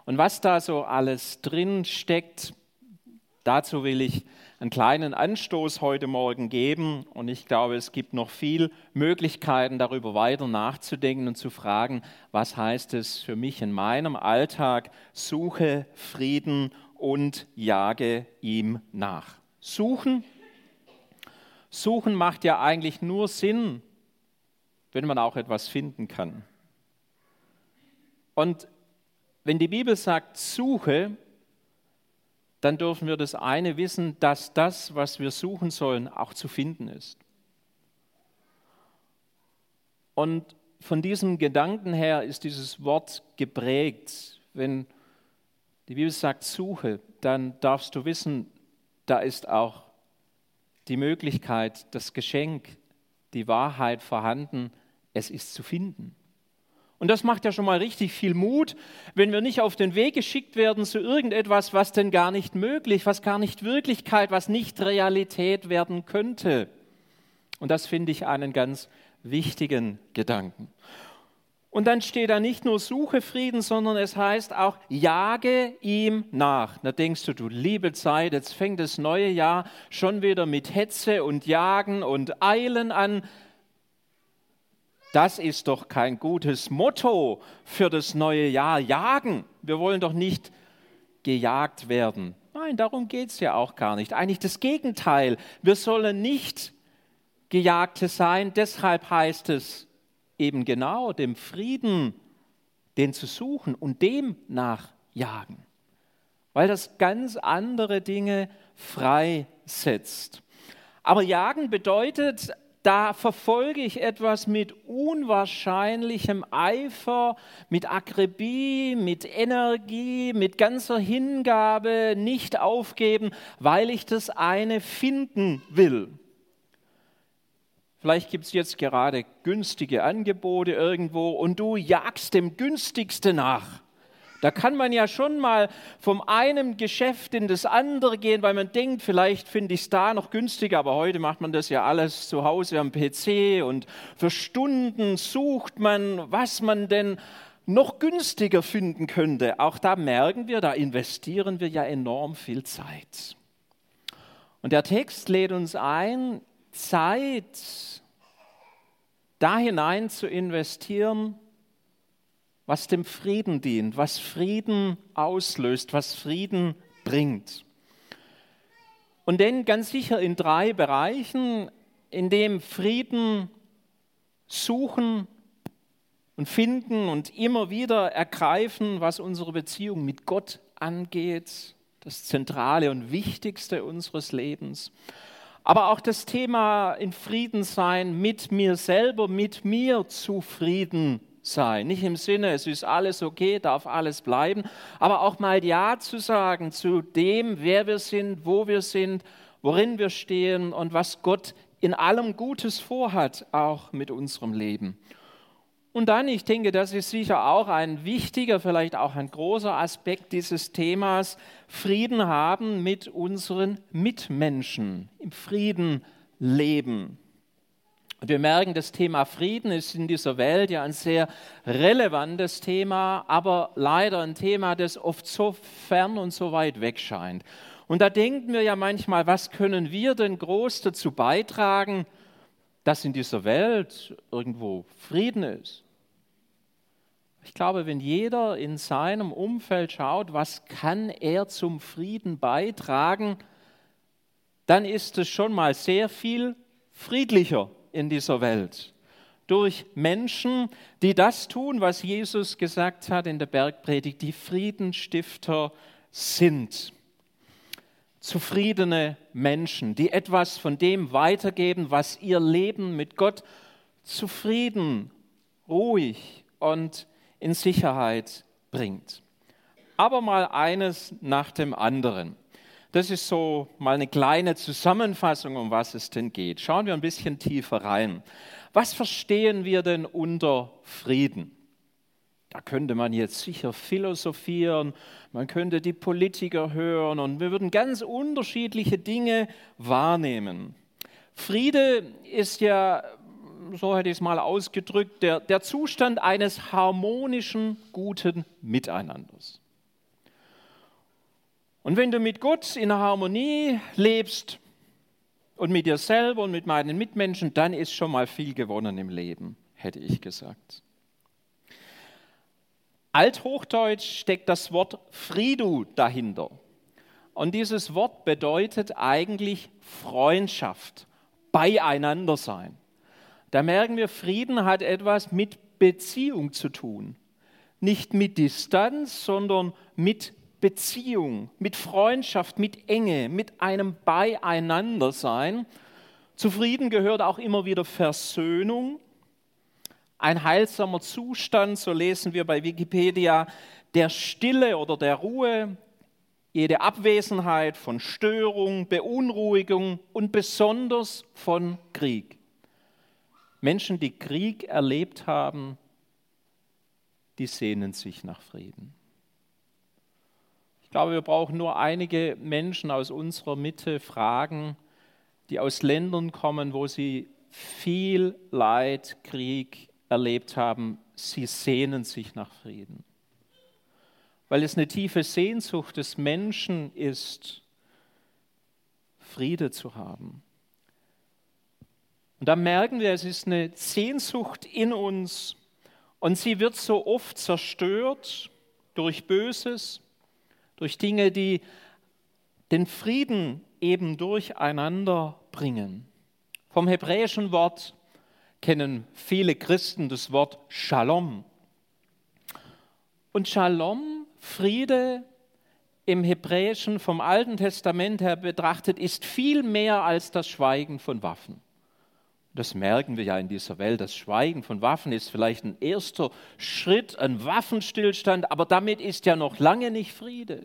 Und was da so alles drin steckt, dazu will ich einen kleinen Anstoß heute Morgen geben. Und ich glaube, es gibt noch viel Möglichkeiten, darüber weiter nachzudenken und zu fragen, was heißt es für mich in meinem Alltag? Suche Frieden und jage ihm nach. Suchen macht ja eigentlich nur Sinn, wenn man auch etwas finden kann. Und wenn die Bibel sagt, suche, dann dürfen wir das eine wissen, dass das, was wir suchen sollen, auch zu finden ist. Und von diesem Gedanken her ist dieses Wort geprägt. Wenn die Bibel sagt, suche, dann darfst du wissen, da ist auch die Möglichkeit, das Geschenk, die Wahrheit vorhanden, es ist zu finden. Und das macht ja schon mal richtig viel Mut, wenn wir nicht auf den Weg geschickt werden zu irgendetwas, was denn gar nicht möglich, was gar nicht Wirklichkeit, was nicht Realität werden könnte. Und das finde ich einen ganz wichtigen Gedanken. Und dann steht da nicht nur suche Frieden, sondern es heißt auch jage ihm nach. Da denkst du liebe Zeit, jetzt fängt das neue Jahr schon wieder mit Hetze und Jagen und Eilen an. Das ist doch kein gutes Motto für das neue Jahr, jagen. Wir wollen doch nicht gejagt werden. Nein, darum geht es ja auch gar nicht. Eigentlich das Gegenteil. Wir sollen nicht Gejagte sein. Deshalb heißt es eben genau, dem Frieden, den zu suchen und dem nachjagen. Weil das ganz andere Dinge freisetzt. Aber jagen bedeutet, da verfolge ich etwas mit unwahrscheinlichem Eifer, mit Akribie, mit Energie, mit ganzer Hingabe, nicht aufgeben, weil ich das eine finden will. Vielleicht gibt es jetzt gerade günstige Angebote irgendwo und du jagst dem günstigsten nach. Da kann man ja schon mal vom einen Geschäft in das andere gehen, weil man denkt, vielleicht finde ich es da noch günstiger, aber heute macht man das ja alles zu Hause am PC und für Stunden sucht man, was man denn noch günstiger finden könnte. Auch da merken wir, da investieren wir ja enorm viel Zeit. Und der Text lädt uns ein, Zeit da hinein zu investieren, was dem Frieden dient, was Frieden auslöst, was Frieden bringt. Und denn ganz sicher in 3 Bereichen, in dem Frieden suchen und finden und immer wieder ergreifen, was unsere Beziehung mit Gott angeht, das Zentrale und Wichtigste unseres Lebens. Aber auch das Thema in Frieden sein mit mir selber, mit mir zufrieden sein. Nicht im Sinne, es ist alles okay, darf alles bleiben, aber auch mal Ja zu sagen zu dem, wer wir sind, wo wir sind, worin wir stehen und was Gott in allem Gutes vorhat, auch mit unserem Leben. Und dann, ich denke, das ist sicher auch ein wichtiger, vielleicht auch ein großer Aspekt dieses Themas, Frieden haben mit unseren Mitmenschen, im Frieden leben. Und wir merken, das Thema Frieden ist in dieser Welt ja ein sehr relevantes Thema, aber leider ein Thema, das oft so fern und so weit weg scheint. Und da denken wir ja manchmal, was können wir denn groß dazu beitragen, dass in dieser Welt irgendwo Frieden ist? Ich glaube, wenn jeder in seinem Umfeld schaut, was kann er zum Frieden beitragen, dann ist es schon mal sehr viel friedlicher in dieser Welt. Durch Menschen, die das tun, was Jesus gesagt hat in der Bergpredigt, die Friedensstifter sind. Zufriedene Menschen, die etwas von dem weitergeben, was ihr Leben mit Gott zufrieden, ruhig und in Sicherheit bringt. Aber mal eines nach dem anderen. Das ist so mal eine kleine Zusammenfassung, um was es denn geht. Schauen wir ein bisschen tiefer rein. Was verstehen wir denn unter Frieden? Da könnte man jetzt sicher philosophieren, man könnte die Politiker hören und wir würden ganz unterschiedliche Dinge wahrnehmen. Friede ist ja, so hätte ich es mal ausgedrückt, der Zustand eines harmonischen, guten Miteinanders. Und wenn du mit Gott in Harmonie lebst und mit dir selber und mit meinen Mitmenschen, dann ist schon mal viel gewonnen im Leben, hätte ich gesagt. Althochdeutsch steckt das Wort Fridu dahinter. Und dieses Wort bedeutet eigentlich Freundschaft, beieinander sein. Da merken wir, Frieden hat etwas mit Beziehung zu tun. Nicht mit Distanz, sondern mit Beziehung, mit Freundschaft, mit Enge, mit einem Beieinandersein. Zu Frieden gehört auch immer wieder Versöhnung, ein heilsamer Zustand, so lesen wir bei Wikipedia, der Stille oder der Ruhe, jede Abwesenheit von Störung, Beunruhigung und besonders von Krieg. Menschen, die Krieg erlebt haben, die sehnen sich nach Frieden. Ich glaube, wir brauchen nur einige Menschen aus unserer Mitte fragen, die aus Ländern kommen, wo sie viel Leid, Krieg erlebt haben. Sie sehnen sich nach Frieden. Weil es eine tiefe Sehnsucht des Menschen ist, Friede zu haben. Und da merken wir, es ist eine Sehnsucht in uns und sie wird so oft zerstört durch Böses, durch Dinge, die den Frieden eben durcheinander bringen. Vom hebräischen Wort kennen viele Christen das Wort Shalom. Und Shalom, Friede, im Hebräischen vom Alten Testament her betrachtet, ist viel mehr als das Schweigen von Waffen. Das merken wir ja in dieser Welt. Das Schweigen von Waffen ist vielleicht ein erster Schritt, ein Waffenstillstand, aber damit ist ja noch lange nicht Friede.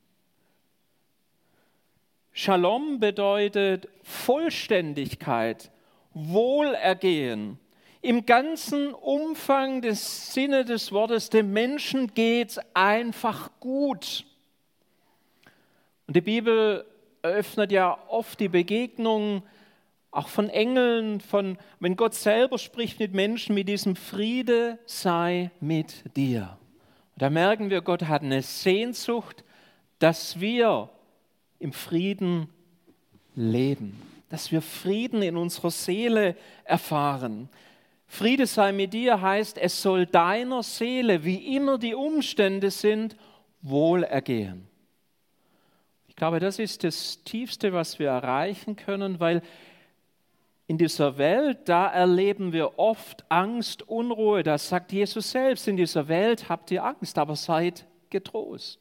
Shalom bedeutet Vollständigkeit, Wohlergehen. Im ganzen Umfang des Sinne des Wortes, dem Menschen geht's einfach gut. Und die Bibel eröffnet ja oft die Begegnung auch von Engeln, wenn Gott selber spricht mit Menschen, mit diesem Friede sei mit dir. Und da merken wir, Gott hat eine Sehnsucht, dass wir im Frieden leben, dass wir Frieden in unserer Seele erfahren. Friede sei mit dir heißt, es soll deiner Seele, wie immer die Umstände sind, Wohlergehen. Ich glaube, das ist das Tiefste, was wir erreichen können, weil in dieser Welt, da erleben wir oft Angst, Unruhe. Das sagt Jesus selbst, in dieser Welt habt ihr Angst, aber seid getrost.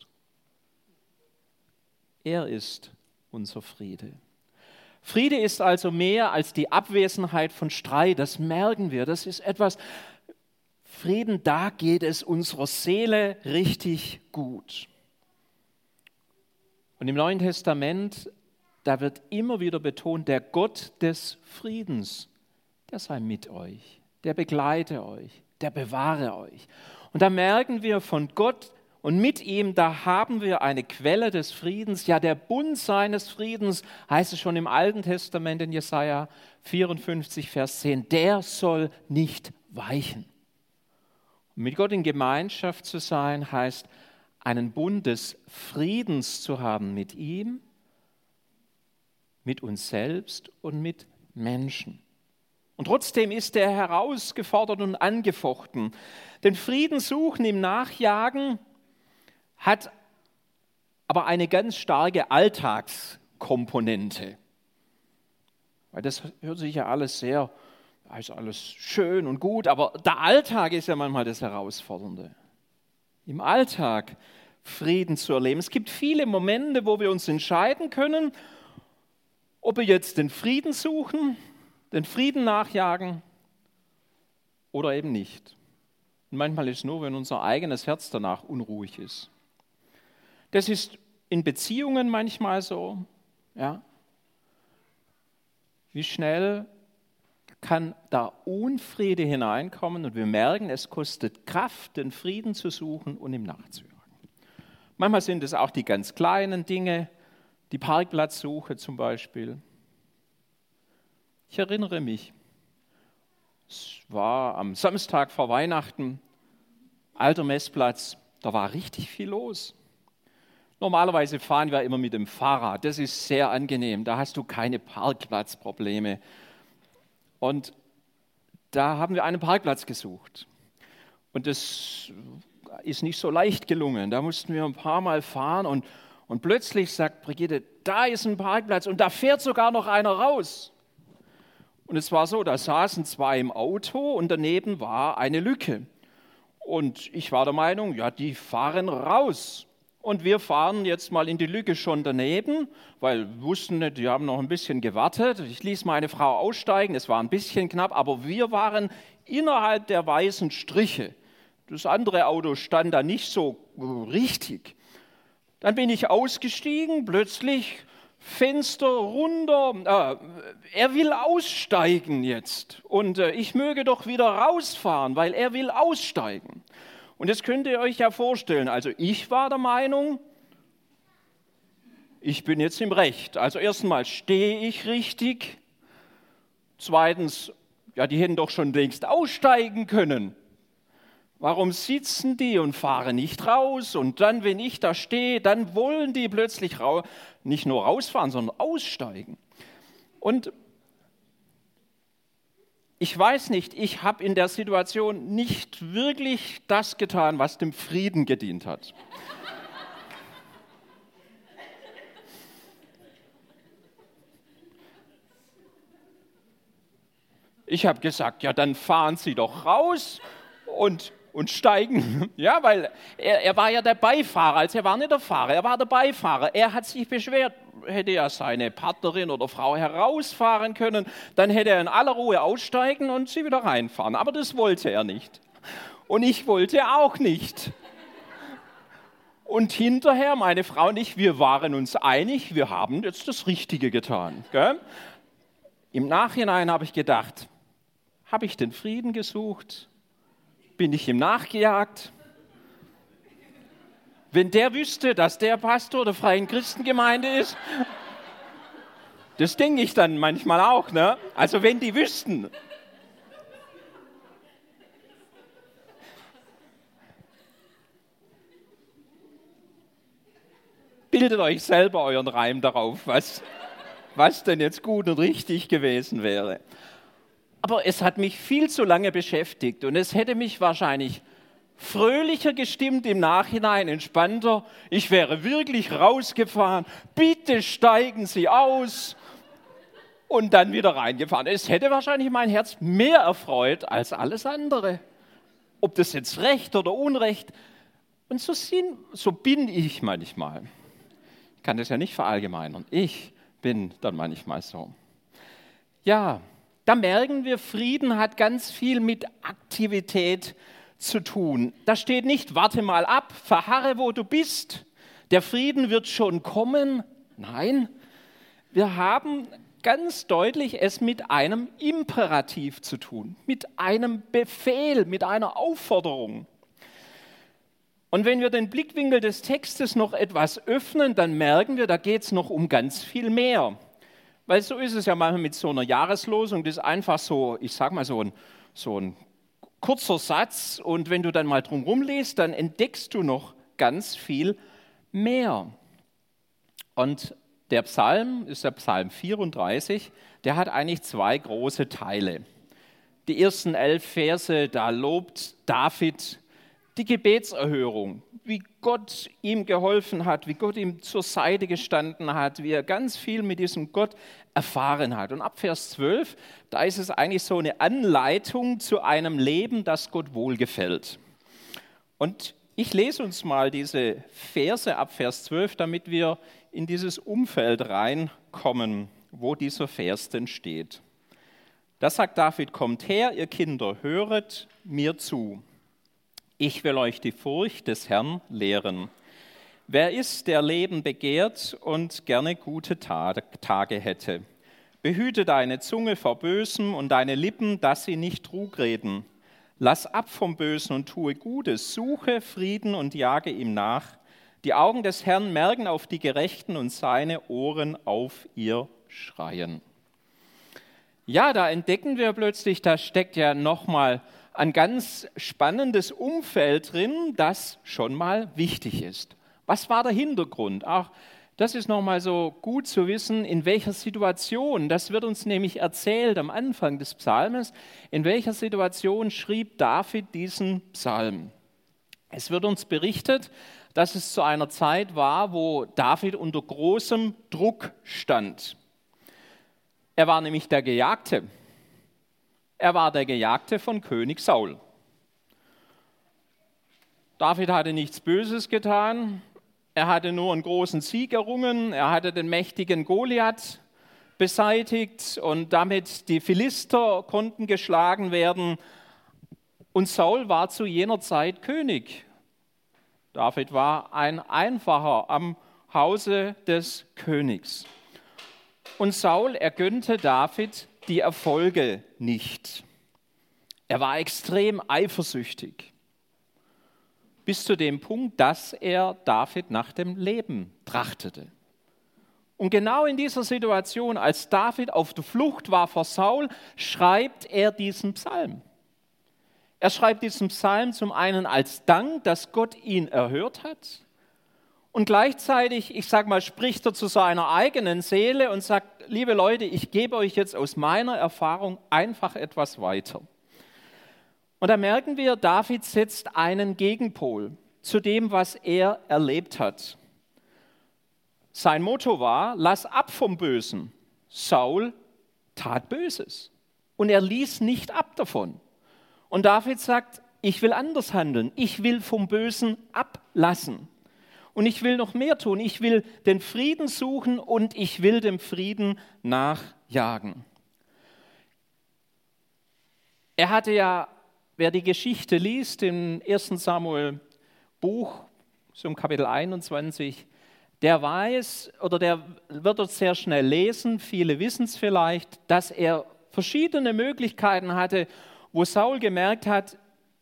Er ist unser Friede. Friede ist also mehr als die Abwesenheit von Streit, das merken wir. Das ist etwas, Frieden, da geht es unserer Seele richtig gut. Und im Neuen Testament, da wird immer wieder betont, der Gott des Friedens, der sei mit euch, der begleite euch, der bewahre euch. Und da merken wir von Gott und mit ihm, da haben wir eine Quelle des Friedens, ja der Bund seines Friedens, heißt es schon im Alten Testament in Jesaja 54, Vers 10, der soll nicht weichen. Und mit Gott in Gemeinschaft zu sein, heißt einen Bund des Friedens zu haben mit ihm, mit uns selbst und mit Menschen. Und trotzdem ist er herausgefordert und angefochten. Denn Frieden suchen im Nachjagen hat aber eine ganz starke Alltagskomponente. Weil das hört sich ja alles ist alles schön und gut, aber der Alltag ist ja manchmal das Herausfordernde. Im Alltag Frieden zu erleben. Es gibt viele Momente, wo wir uns entscheiden können, ob wir jetzt den Frieden suchen, den Frieden nachjagen oder eben nicht. Und manchmal ist es nur, wenn unser eigenes Herz danach unruhig ist. Das ist in Beziehungen manchmal so. Ja. Wie schnell kann da Unfriede hineinkommen und wir merken, es kostet Kraft, den Frieden zu suchen und ihm nachzujagen. Manchmal sind es auch die ganz kleinen Dinge, die Parkplatzsuche zum Beispiel. Ich erinnere mich, es war am Samstag vor Weihnachten, alter Messplatz, da war richtig viel los. Normalerweise fahren wir immer mit dem Fahrrad. Das ist sehr angenehm. Da hast du keine Parkplatzprobleme. Und da haben wir einen Parkplatz gesucht. Und das ist nicht so leicht gelungen. Da mussten wir ein paar Mal fahren und plötzlich sagt Brigitte, da ist ein Parkplatz und da fährt sogar noch einer raus. Und es war so, da saßen zwei im Auto und daneben war eine Lücke. Und ich war der Meinung, ja, die fahren raus. Und wir fahren jetzt mal in die Lücke schon daneben, weil wir wussten nicht, die haben noch ein bisschen gewartet. Ich ließ meine Frau aussteigen, es war ein bisschen knapp, aber wir waren innerhalb der weißen Striche. Das andere Auto stand da nicht so richtig. Dann bin ich ausgestiegen, plötzlich Fenster runter. Er will aussteigen jetzt und ich möge doch wieder rausfahren, weil er will aussteigen. Und das könnt ihr euch ja vorstellen. Also ich war der Meinung, ich bin jetzt im Recht. Also erstmal stehe ich richtig. Zweitens, ja, die hätten doch schon längst aussteigen können. Warum sitzen die und fahren nicht raus? Und dann, wenn ich da stehe, dann wollen die plötzlich nicht nur rausfahren, sondern aussteigen. Und ich weiß nicht, ich habe in der Situation nicht wirklich das getan, was dem Frieden gedient hat. Ich habe gesagt, ja, dann fahren Sie doch raus und steigen. Ja, weil er war ja der Beifahrer, also er war nicht der Fahrer, er war der Beifahrer. Er hat sich beschwert, hätte ja seine Partnerin oder Frau herausfahren können, dann hätte er in aller Ruhe aussteigen und sie wieder reinfahren. Aber das wollte er nicht. Und ich wollte auch nicht. Und hinterher, meine Frau und ich, wir waren uns einig, wir haben jetzt das Richtige getan. Gell? Im Nachhinein habe ich gedacht, habe ich den Frieden gesucht? Bin ich ihm nachgejagt? Wenn der wüsste, dass der Pastor der Freien Christengemeinde ist, das denke ich dann manchmal auch, ne? Also wenn die wüssten. Bildet euch selber euren Reim darauf, was denn jetzt gut und richtig gewesen wäre. Aber es hat mich viel zu lange beschäftigt und es hätte mich wahrscheinlich fröhlicher gestimmt im Nachhinein, entspannter. Ich wäre wirklich rausgefahren, bitte steigen Sie aus und dann wieder reingefahren. Es hätte wahrscheinlich mein Herz mehr erfreut als alles andere. Ob das jetzt Recht oder Unrecht. Und so bin ich manchmal. Ich kann das ja nicht verallgemeinern. Ich bin dann manchmal so. Ja, da merken wir, Frieden hat ganz viel mit Aktivität zu tun. Da steht nicht, warte mal ab, verharre, wo du bist, der Frieden wird schon kommen. Nein, wir haben ganz deutlich es mit einem Imperativ zu tun, mit einem Befehl, mit einer Aufforderung. Und wenn wir den Blickwinkel des Textes noch etwas öffnen, dann merken wir, da geht es noch um ganz viel mehr. Weil so ist es ja manchmal mit so einer Jahreslosung, das ist einfach so, ich sag mal so ein kurzer Satz und wenn du dann mal drumherum liest, dann entdeckst du noch ganz viel mehr. Und der Psalm ist der Psalm 34, der hat eigentlich zwei große Teile. Die ersten 11 Verse, da lobt David die Gebetserhörung, wie Gott ihm geholfen hat, wie Gott ihm zur Seite gestanden hat, wie er ganz viel mit diesem Gott erfahren hat. Und ab Vers 12, da ist es eigentlich so eine Anleitung zu einem Leben, das Gott wohlgefällt. Und ich lese uns mal diese Verse ab Vers 12, damit wir in dieses Umfeld reinkommen, wo dieser Vers denn steht. Da sagt David, kommt her, ihr Kinder, höret mir zu. Ich will euch die Furcht des Herrn lehren. Wer ist, der Leben begehrt und gerne gute Tage hätte? Behüte deine Zunge vor Bösem und deine Lippen, dass sie nicht Trug reden. Lass ab vom Bösen und tue Gutes, suche Frieden und jage ihm nach. Die Augen des Herrn merken auf die Gerechten und seine Ohren auf ihr Schreien. Ja, da entdecken wir plötzlich, da steckt ja nochmal ein ganz spannendes Umfeld drin, das schon mal wichtig ist. Was war der Hintergrund? Auch das ist nochmal so gut zu wissen, in welcher Situation, das wird uns nämlich erzählt am Anfang des Psalmes, in welcher Situation schrieb David diesen Psalm. Es wird uns berichtet, dass es zu einer Zeit war, wo David unter großem Druck stand. Er war nämlich der Gejagte. Er war der Gejagte von König Saul. David hatte nichts Böses getan. Er hatte nur einen großen Sieg errungen. Er hatte den mächtigen Goliath beseitigt und damit die Philister konnten geschlagen werden. Und Saul war zu jener Zeit König. David war ein Einfacher am Hause des Königs. Und Saul, er gönnte David die Erfolge nicht. Er war extrem eifersüchtig. Bis zu dem Punkt, dass er David nach dem Leben trachtete. Und genau in dieser Situation, als David auf der Flucht war vor Saul, schreibt er diesen Psalm. Er schreibt diesen Psalm zum einen als Dank, dass Gott ihn erhört hat. Und gleichzeitig, ich sage mal, spricht er zu seiner eigenen Seele und sagt, liebe Leute, ich gebe euch jetzt aus meiner Erfahrung einfach etwas weiter. Und da merken wir, David setzt einen Gegenpol zu dem, was er erlebt hat. Sein Motto war, lass ab vom Bösen. Saul tat Böses und er ließ nicht ab davon. Und David sagt, ich will anders handeln, ich will vom Bösen ablassen. Und ich will noch mehr tun, ich will den Frieden suchen und ich will dem Frieden nachjagen. Er hatte ja, wer die Geschichte liest, im 1. Samuel Buch, so im Kapitel 21, der weiß oder der wird dort sehr schnell lesen, viele wissen es vielleicht, dass er verschiedene Möglichkeiten hatte, wo Saul gemerkt hat,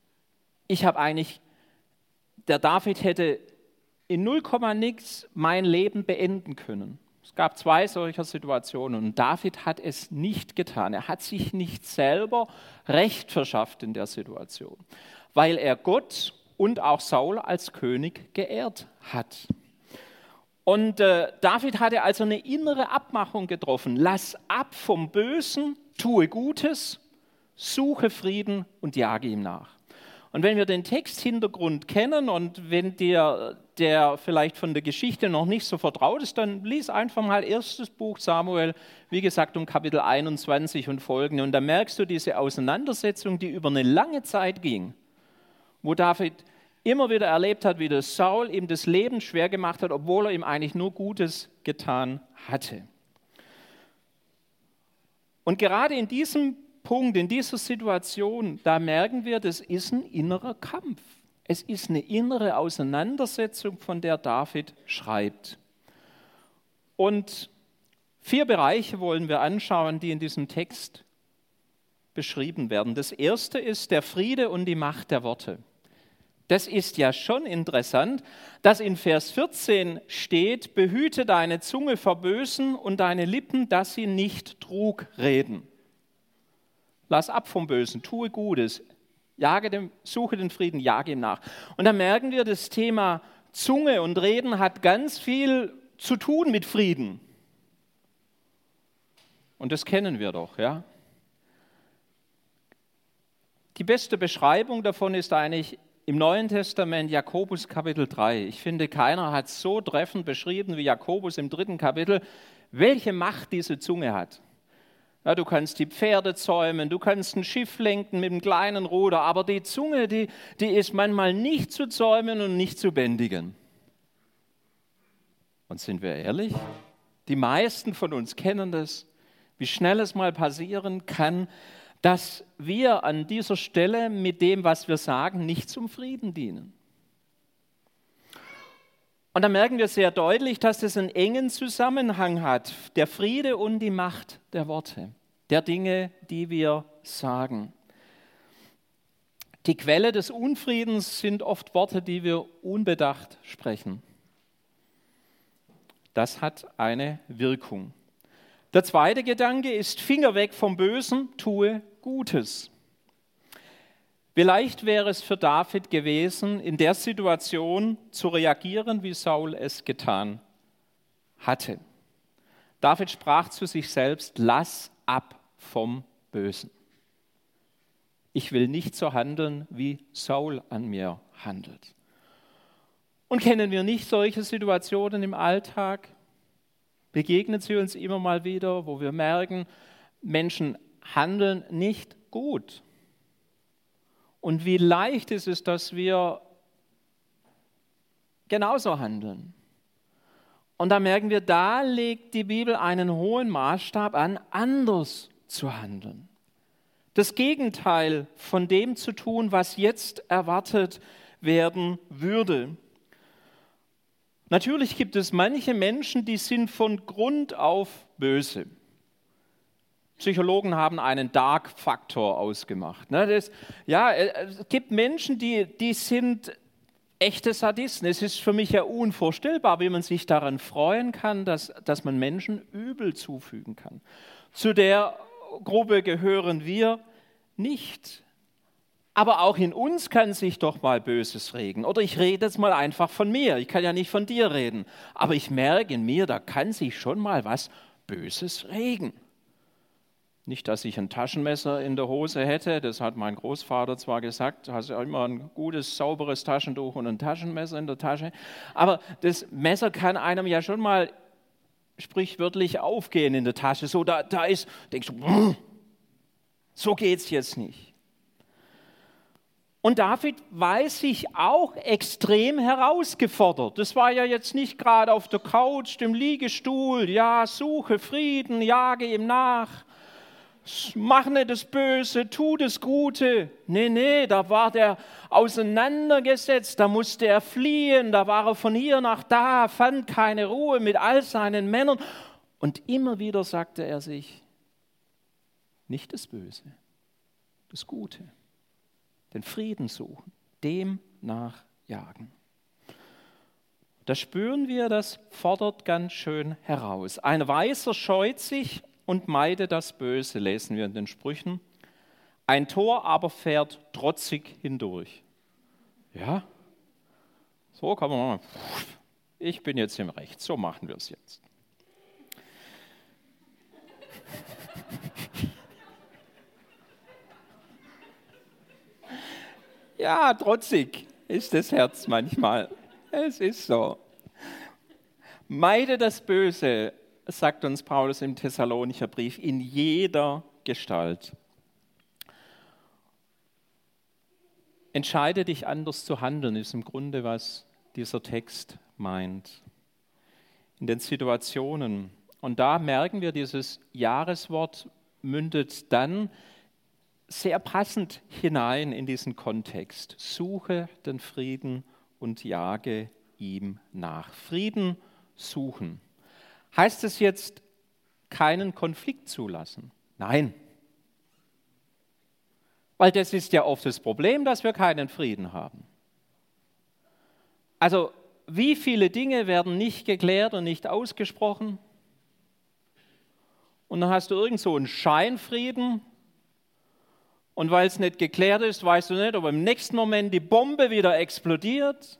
der David hätte in 0, nix mein Leben beenden können. Es gab 2 solcher Situationen und David hat es nicht getan. Er hat sich nicht selber Recht verschafft in der Situation, weil er Gott und auch Saul als König geehrt hat. Und David hatte also eine innere Abmachung getroffen. Lass ab vom Bösen, tue Gutes, suche Frieden und jage ihm nach. Und wenn wir den Texthintergrund kennen und wenn dir der vielleicht von der Geschichte noch nicht so vertraut ist, dann lies einfach mal 1. Buch Samuel, wie gesagt, um Kapitel 21 und folgende. Und da merkst du diese Auseinandersetzung, die über eine lange Zeit ging, wo David immer wieder erlebt hat, wie der Saul ihm das Leben schwer gemacht hat, obwohl er ihm eigentlich nur Gutes getan hatte. Und gerade in diesem Punkt, in dieser Situation, da merken wir, das ist ein innerer Kampf. Es ist eine innere Auseinandersetzung, von der David schreibt. Und 4 Bereiche wollen wir anschauen, die in diesem Text beschrieben werden. Das erste ist der Friede und die Macht der Worte. Das ist ja schon interessant, dass in Vers 14 steht, behüte deine Zunge vor Bösen und deine Lippen, dass sie nicht Trug reden. Lass ab vom Bösen, tue Gutes, suche den Frieden, jage ihm nach. Und da merken wir, das Thema Zunge und Reden hat ganz viel zu tun mit Frieden. Und das kennen wir doch, ja. Die beste Beschreibung davon ist eigentlich im Neuen Testament Jakobus Kapitel 3. Ich finde, keiner hat so treffend beschrieben wie Jakobus im 3. Kapitel, welche Macht diese Zunge hat. Ja, du kannst die Pferde zäumen, du kannst ein Schiff lenken mit einem kleinen Ruder, aber die Zunge, die ist manchmal nicht zu zäumen und nicht zu bändigen. Und sind wir ehrlich? Die meisten von uns kennen das, wie schnell es mal passieren kann, dass wir an dieser Stelle mit dem, was wir sagen, nicht zum Frieden dienen. Und da merken wir sehr deutlich, dass es einen engen Zusammenhang hat, der Friede und die Macht der Worte, der Dinge, die wir sagen. Die Quelle des Unfriedens sind oft Worte, die wir unbedacht sprechen. Das hat eine Wirkung. Der zweite Gedanke ist, Finger weg vom Bösen, tue Gutes. Wie leicht wäre es für David gewesen, in der Situation zu reagieren, wie Saul es getan hatte. David sprach zu sich selbst: Lass ab vom Bösen. Ich will nicht so handeln, wie Saul an mir handelt. Und kennen wir nicht solche Situationen im Alltag? Begegnen sie uns immer mal wieder, wo wir merken, Menschen handeln nicht gut. Und wie leicht ist es, dass wir genauso handeln. Und da merken wir, da legt die Bibel einen hohen Maßstab an, anders zu handeln. Das Gegenteil von dem zu tun, was jetzt erwartet werden würde. Natürlich gibt es manche Menschen, die sind von Grund auf böse. Psychologen haben einen Dark-Faktor ausgemacht. Es gibt Menschen, die sind echte Sadisten. Es ist für mich ja unvorstellbar, wie man sich daran freuen kann, dass man Menschen Übel zufügen kann. Zu der Gruppe gehören wir nicht. Aber auch in uns kann sich doch mal Böses regen. Oder ich rede jetzt mal einfach von mir. Ich kann ja nicht von dir reden. Aber ich merke in mir, da kann sich schon mal was Böses regen. Nicht, dass ich ein Taschenmesser in der Hose hätte, das hat mein Großvater zwar gesagt, du hast ja immer ein gutes, sauberes Taschentuch und ein Taschenmesser in der Tasche, aber das Messer kann einem ja schon mal sprichwörtlich aufgehen in der Tasche. So, da ist, denkst du, so geht's jetzt nicht. Und David weiß sich auch extrem herausgefordert. Das war ja jetzt nicht gerade auf der Couch, dem Liegestuhl, ja, suche Frieden, jage ihm nach. Mach nicht das Böse, tu das Gute. Nee, da war der auseinandergesetzt, da musste er fliehen, da war er von hier nach da, fand keine Ruhe mit all seinen Männern. Und immer wieder sagte er sich, nicht das Böse, das Gute, den Frieden suchen, dem nachjagen. Da spüren wir, das fordert ganz schön heraus. Ein Weiser scheut sich und meide das Böse, lesen wir in den Sprüchen. Ein Tor aber fährt trotzig hindurch. Ja, so kann man mal. Ich bin jetzt im Recht, so machen wir es jetzt. Ja, trotzig ist das Herz manchmal. Es ist so. Meide das Böse, sagt uns Paulus im Thessalonicher Brief, in jeder Gestalt. Entscheide dich anders zu handeln, ist im Grunde, was dieser Text meint. In den Situationen. Und da merken wir, dieses Jahreswort mündet dann sehr passend hinein in diesen Kontext. Suche den Frieden und jage ihm nach. Frieden suchen. Heißt es jetzt, keinen Konflikt zulassen? Nein. Weil das ist ja oft das Problem, dass wir keinen Frieden haben. Also, wie viele Dinge werden nicht geklärt und nicht ausgesprochen? Und dann hast du irgend so einen Scheinfrieden. Und weil es nicht geklärt ist, weißt du nicht, ob im nächsten Moment die Bombe wieder explodiert.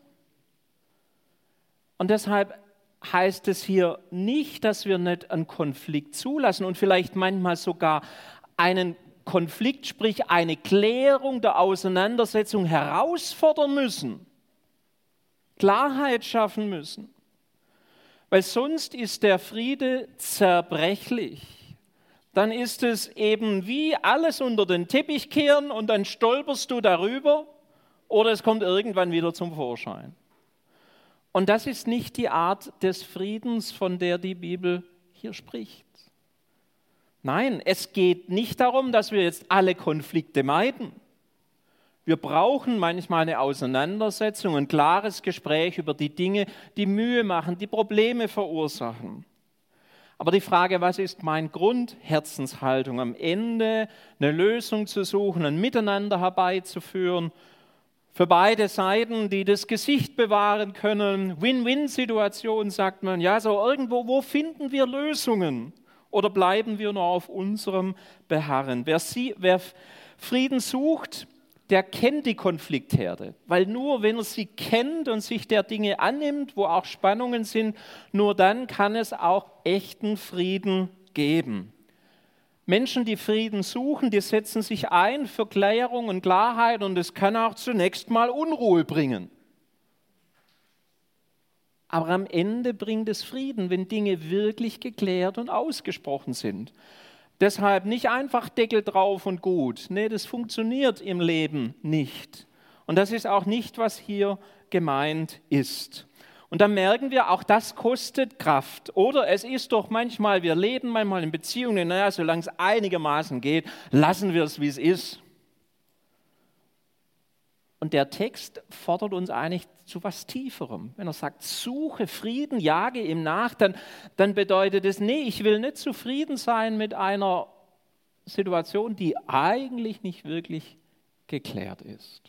Und deshalb heißt es hier nicht, dass wir nicht einen Konflikt zulassen und vielleicht manchmal sogar einen Konflikt, sprich eine Klärung der Auseinandersetzung herausfordern müssen, Klarheit schaffen müssen. Weil sonst ist der Friede zerbrechlich. Dann ist es eben wie alles unter den Teppich kehren und dann stolperst du darüber oder es kommt irgendwann wieder zum Vorschein. Und das ist nicht die Art des Friedens, von der die Bibel hier spricht. Nein, es geht nicht darum, dass wir jetzt alle Konflikte meiden. Wir brauchen manchmal eine Auseinandersetzung, ein klares Gespräch über die Dinge, die Mühe machen, die Probleme verursachen. Aber die Frage, was ist mein Grundherzenshaltung? Am Ende eine Lösung zu suchen, ein Miteinander herbeizuführen, für beide Seiten, die das Gesicht bewahren können. Win-Win-Situation, sagt man. Ja, so irgendwo, wo finden wir Lösungen? Oder bleiben wir nur auf unserem Beharren? Wer Frieden sucht, der kennt die Konfliktherde, weil nur wenn er sie kennt und sich der Dinge annimmt, wo auch Spannungen sind, nur dann kann es auch echten Frieden geben. Menschen, die Frieden suchen, die setzen sich ein für Klärung und Klarheit und es kann auch zunächst mal Unruhe bringen. Aber am Ende bringt es Frieden, wenn Dinge wirklich geklärt und ausgesprochen sind. Deshalb nicht einfach Deckel drauf und gut. Nee, das funktioniert im Leben nicht. Und das ist auch nicht, was hier gemeint ist. Und dann merken wir, auch das kostet Kraft. Oder es ist doch manchmal, wir leben manchmal in Beziehungen, naja, solange es einigermaßen geht, lassen wir es, wie es ist. Und der Text fordert uns eigentlich zu was Tieferem. Wenn er sagt, suche Frieden, jage ihm nach, dann bedeutet es, nee, ich will nicht zufrieden sein mit einer Situation, die eigentlich nicht wirklich geklärt ist.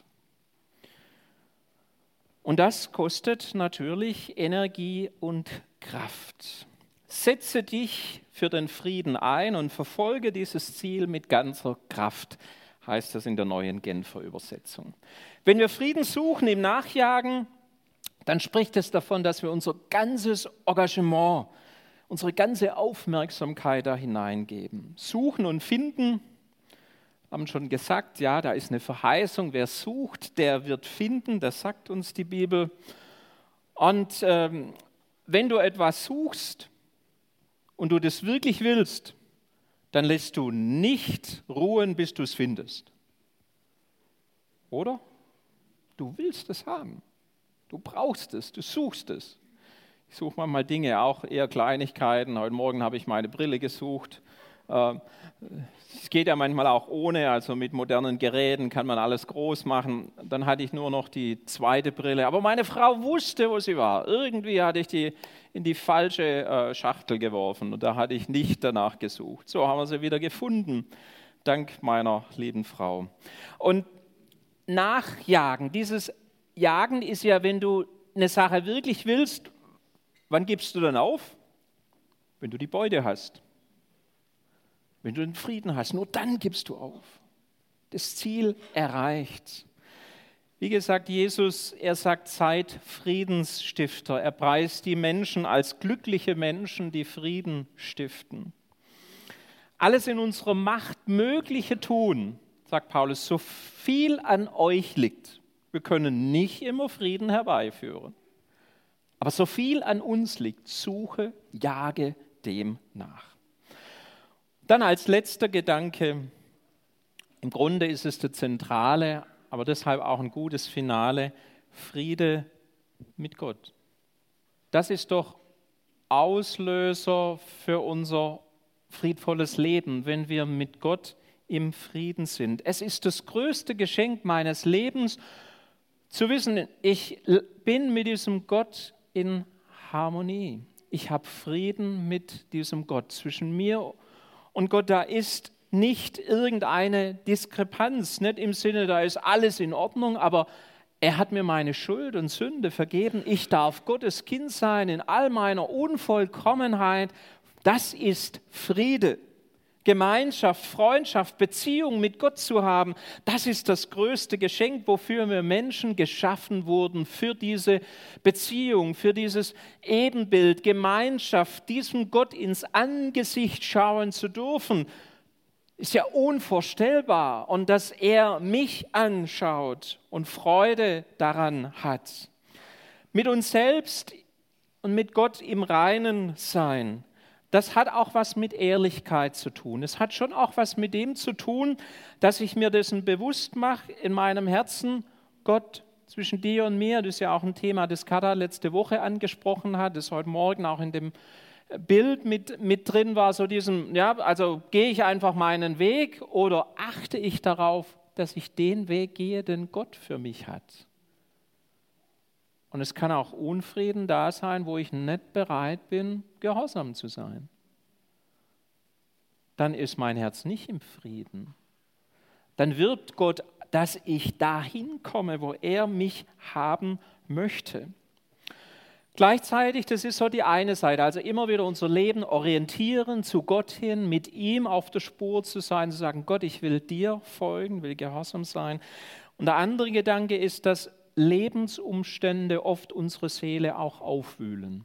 Und das kostet natürlich Energie und Kraft. Setze dich für den Frieden ein und verfolge dieses Ziel mit ganzer Kraft, heißt das in der neuen Genfer Übersetzung. Wenn wir Frieden suchen im Nachjagen, dann spricht es davon, dass wir unser ganzes Engagement, unsere ganze Aufmerksamkeit da hineingeben. Suchen und finden, haben schon gesagt, ja, da ist eine Verheißung, wer sucht, der wird finden, das sagt uns die Bibel. Und wenn du etwas suchst und du das wirklich willst, dann lässt du nicht ruhen, bis du es findest. Oder? Du willst es haben. Du brauchst es, du suchst es. Ich suche manchmal Dinge, auch eher Kleinigkeiten. Heute Morgen habe ich meine Brille gesucht. Es geht ja manchmal auch ohne, also mit modernen Geräten kann man alles groß machen. Dann hatte ich nur noch die zweite Brille. Aber meine Frau wusste, wo sie war. Irgendwie hatte ich die in die falsche Schachtel geworfen und da hatte ich nicht danach gesucht. So haben wir sie wieder gefunden, dank meiner lieben Frau. Und Nachjagen, dieses Jagen ist ja, wenn du eine Sache wirklich willst, wann gibst du dann auf? Wenn du die Beute hast. Wenn du den Frieden hast, nur dann gibst du auf. Das Ziel erreicht. Wie gesagt, Jesus, er sagt, seid Friedensstifter. Er preist die Menschen als glückliche Menschen, die Frieden stiften. Alles in unserer Macht Mögliche tun, sagt Paulus, so viel an euch liegt. Wir können nicht immer Frieden herbeiführen. Aber so viel an uns liegt, suche, jage dem nach. Dann als letzter Gedanke, im Grunde ist es der zentrale, aber deshalb auch ein gutes Finale, Friede mit Gott. Das ist doch Auslöser für unser friedvolles Leben, wenn wir mit Gott im Frieden sind. Es ist das größte Geschenk meines Lebens, zu wissen, ich bin mit diesem Gott in Harmonie. Ich habe Frieden mit diesem Gott. Zwischen mir und Gott, da ist nicht irgendeine Diskrepanz, nicht im Sinne, da ist alles in Ordnung, aber er hat mir meine Schuld und Sünde vergeben. Ich darf Gottes Kind sein in all meiner Unvollkommenheit. Das ist Friede. Gemeinschaft, Freundschaft, Beziehung mit Gott zu haben, das ist das größte Geschenk, wofür wir Menschen geschaffen wurden, für diese Beziehung, für dieses Ebenbild, Gemeinschaft, diesem Gott ins Angesicht schauen zu dürfen, ist ja unvorstellbar. Und dass er mich anschaut und Freude daran hat. Mit uns selbst und mit Gott im Reinen sein. Das hat auch was mit Ehrlichkeit zu tun. Es hat schon auch was mit dem zu tun, dass ich mir dessen bewusst mache in meinem Herzen, Gott, zwischen dir und mir, das ist ja auch ein Thema, das Kada letzte Woche angesprochen hat, das heute Morgen auch in dem Bild mit drin war, so diesem, ja, also gehe ich einfach meinen Weg oder achte ich darauf, dass ich den Weg gehe, den Gott für mich hat. Und es kann auch Unfrieden da sein, wo ich nicht bereit bin, gehorsam zu sein. Dann ist mein Herz nicht im Frieden. Dann wirbt Gott, dass ich dahin komme, wo er mich haben möchte. Gleichzeitig, das ist so die eine Seite, also immer wieder unser Leben orientieren zu Gott hin, mit ihm auf der Spur zu sein, zu sagen, Gott, ich will dir folgen, will gehorsam sein. Und der andere Gedanke ist, dass Lebensumstände oft unsere Seele auch aufwühlen.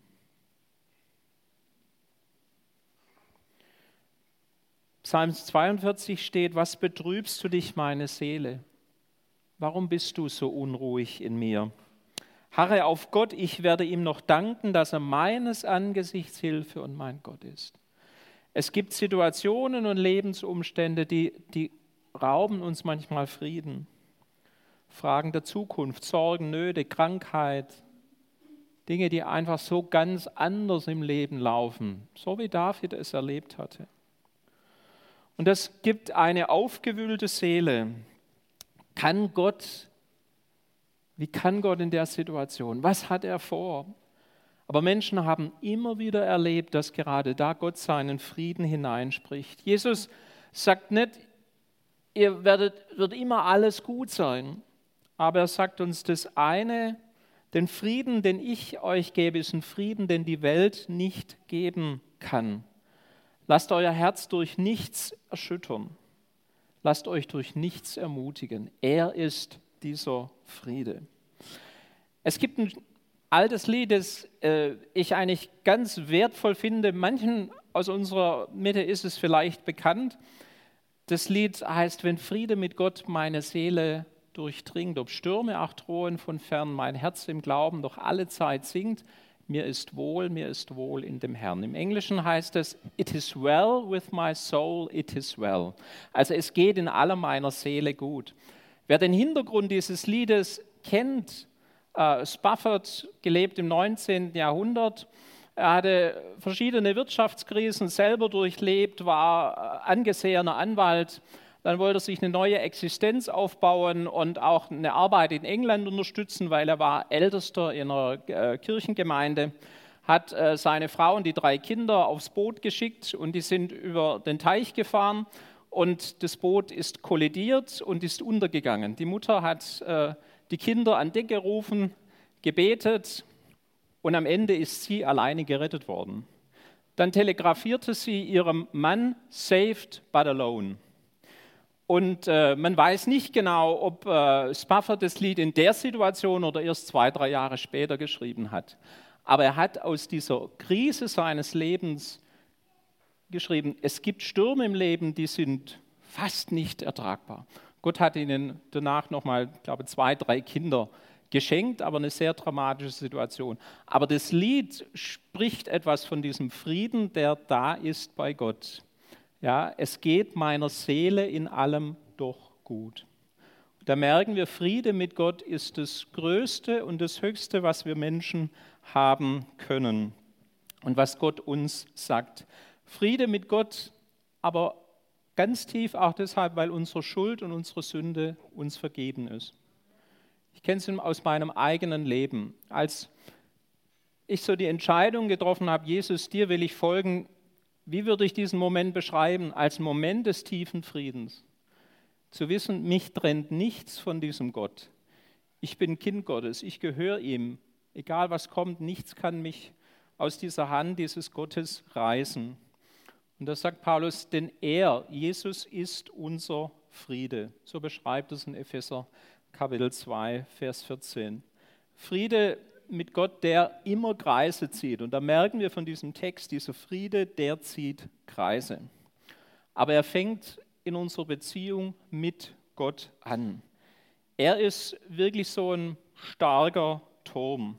Psalm 42 steht: Was betrübst du dich, meine Seele? Warum bist du so unruhig in mir? Harre auf Gott, ich werde ihm noch danken, dass er meines Angesichts Hilfe und mein Gott ist. Es gibt Situationen und Lebensumstände, die rauben uns manchmal Frieden. Fragen der Zukunft, Sorgen, Nöte, Krankheit, Dinge, die einfach so ganz anders im Leben laufen, so wie David es erlebt hatte. Und das gibt eine aufgewühlte Seele. Wie kann Gott in der Situation? Was hat er vor? Aber Menschen haben immer wieder erlebt, dass gerade da Gott seinen Frieden hineinspricht. Jesus sagt nicht, wird immer alles gut sein. Aber er sagt uns das eine: Den Frieden, den ich euch gebe, ist ein Frieden, den die Welt nicht geben kann. Lasst euer Herz durch nichts erschüttern. Lasst euch durch nichts ermutigen. Er ist dieser Friede. Es gibt ein altes Lied, das ich eigentlich ganz wertvoll finde. Manchen aus unserer Mitte ist es vielleicht bekannt. Das Lied heißt: Wenn Friede mit Gott meine Seele durchdringt, ob Stürme auch drohen von fern, mein Herz im Glauben doch alle Zeit singt, mir ist wohl in dem Herrn. Im Englischen heißt es: It is well with my soul, it is well. Also es geht in aller meiner Seele gut. Wer den Hintergrund dieses Liedes kennt, Spafford, gelebt im 19. Jahrhundert, er hatte verschiedene Wirtschaftskrisen selber durchlebt, war angesehener Anwalt. Dann wollte er sich eine neue Existenz aufbauen und auch eine Arbeit in England unterstützen, weil er war Ältester in einer Kirchengemeinde, hat seine Frau und die 3 Kinder aufs Boot geschickt und die sind über den Teich gefahren und das Boot ist kollidiert und ist untergegangen. Die Mutter hat die Kinder an Deck gerufen, gebetet und am Ende ist sie alleine gerettet worden. Dann telegrafierte sie ihrem Mann: Saved but alone. Und man weiß nicht genau, ob Spafford das Lied in der Situation oder erst 2, 3 Jahre später geschrieben hat. Aber er hat aus dieser Krise seines Lebens geschrieben: Es gibt Stürme im Leben, die sind fast nicht ertragbar. Gott hat ihnen danach nochmal, ich glaube, 2, 3 Kinder geschenkt, aber eine sehr dramatische Situation. Aber das Lied spricht etwas von diesem Frieden, der da ist bei Gott. Ja, es geht meiner Seele in allem doch gut. Da merken wir, Friede mit Gott ist das Größte und das Höchste, was wir Menschen haben können und was Gott uns sagt. Friede mit Gott, aber ganz tief auch deshalb, weil unsere Schuld und unsere Sünde uns vergeben ist. Ich kenne es aus meinem eigenen Leben. Als ich so die Entscheidung getroffen habe: Jesus, dir will ich folgen, wie würde ich diesen Moment beschreiben? Als Moment des tiefen Friedens. Zu wissen, mich trennt nichts von diesem Gott. Ich bin Kind Gottes, ich gehöre ihm. Egal was kommt, nichts kann mich aus dieser Hand dieses Gottes reißen. Und da sagt Paulus: Denn er, Jesus, ist unser Friede. So beschreibt es in Epheser Kapitel 2, Vers 14. Friede mit Gott, der immer Kreise zieht. Und da merken wir von diesem Text, dieser Friede, der zieht Kreise. Aber er fängt in unserer Beziehung mit Gott an. Er ist wirklich so ein starker Turm.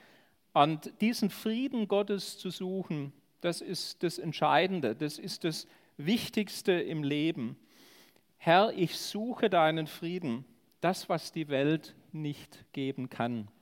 Und diesen Frieden Gottes zu suchen, das ist das Entscheidende, das ist das Wichtigste im Leben. Herr, ich suche deinen Frieden, das, was die Welt nicht geben kann.